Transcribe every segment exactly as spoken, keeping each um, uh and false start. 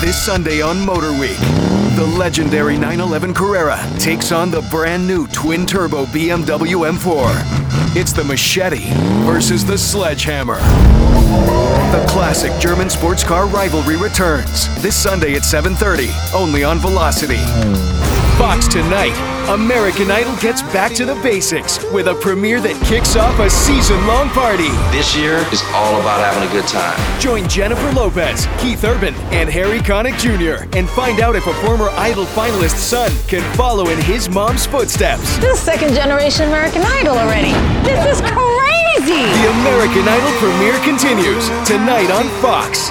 This Sunday on Motor Week, the legendary nine eleven Carrera takes on the brand new twin-turbo B M W M four. It's the Machete versus the Sledgehammer. The classic German sports car rivalry returns this Sunday at seven thirty, only on Velocity. Fox tonight, American Idol gets back to the basics with a premiere that kicks off a season-long party. This year is all about having a good time. Join Jennifer Lopez, Keith Urban, and Harry Connick Junior and find out if a former Idol finalist's son can follow in his mom's footsteps. This is second-generation American Idol already. This is crazy! The American Idol premiere continues tonight on Fox.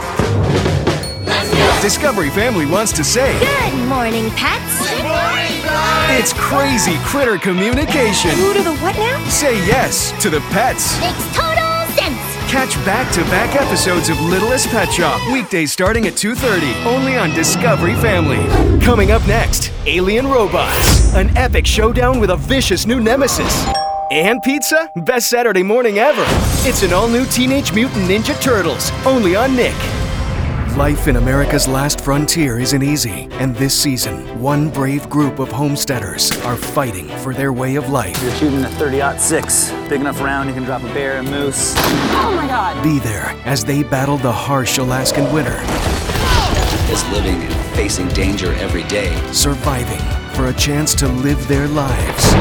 Discovery Family wants to say, Good morning, pets. Good morning, guys. It's crazy critter communication. Who to the what now? Say yes to the pets. Makes total sense. Catch back-to-back episodes of Littlest Pet Shop, weekdays starting at two thirty, only on Discovery Family. Coming up next, Alien Robots, an epic showdown with a vicious new nemesis. And pizza? Best Saturday morning ever. It's an all-new Teenage Mutant Ninja Turtles, only on Nick. Life in America's last frontier isn't easy, and this season, one brave group of homesteaders are fighting for their way of life. You're shooting a thirty aught six, big enough round you can drop a bear and moose. Oh my God! Be there as they battle the harsh Alaskan winter, is living and facing danger every day, surviving for a chance to live their lives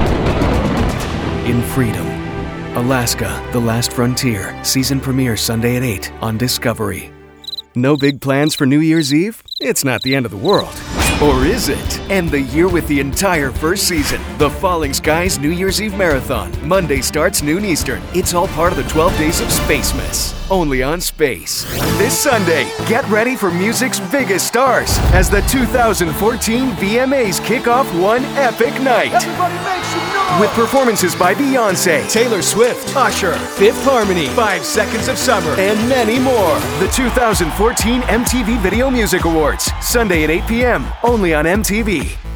in freedom. Alaska, The Last Frontier, season premiere Sunday at eight on Discovery. No big plans for New Year's Eve? It's not the end of the world. Or is it? End the year with the entire first season. The Falling Skies New Year's Eve Marathon. Monday starts noon Eastern. It's all part of the twelve Days of Spacemas. Only on Space. This Sunday, get ready for music's biggest stars as the two thousand fourteen V M As kick off one epic night. Everybody make some noise. With performances by Beyoncé, Taylor Swift, Usher, Fifth Harmony, Five Seconds of Summer, and many more. The two thousand fourteen M T V Video Music Awards, Sunday at eight p.m. only on M T V.